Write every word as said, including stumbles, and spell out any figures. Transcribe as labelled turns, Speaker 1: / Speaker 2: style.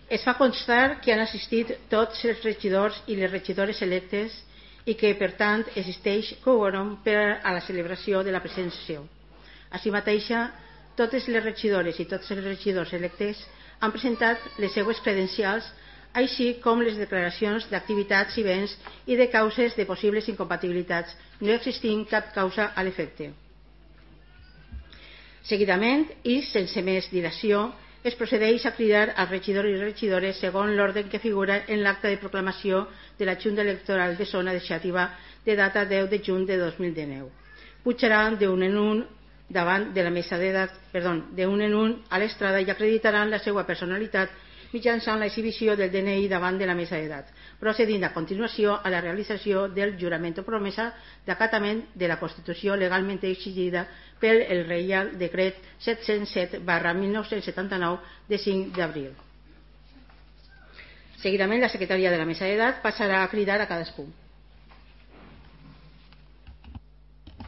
Speaker 1: Es fa constar que han assistit tots els regidors i les regidores electes i que, per tant, existeix quòrum per a la celebració de la present sessió. Així mateixa, totes les regidores i tots els regidors electes han presentat les seues credencials, així com les declaracions d'activitats i béns i de causes de possibles incompatibilitats, no existint cap causa a l'efecte. Seguidament, i sense més dilació, es procedeix a cridar als regidors i regidores segons l'ordre que figura en l'acta de proclamació de la Junta Electoral de Zona Deixativa de data deu de juny de dos mil dinou. Pujaran d'un en un davant de la mesa d'edat, perdó, d'un en un a l'estrada i acreditaran la seva personalitat mitjançant l'exhibició del D N I davant de la mesa d'edat, procedint a continuació a la realització del jurament o promesa d'acatament de la Constitució legalment exigida pel el Reial Decret set-cents set barra mil nou-cents setanta-nou de cinc d'abril. Seguidament, la secretària de la mesa d'edat passarà a cridar a cadascú.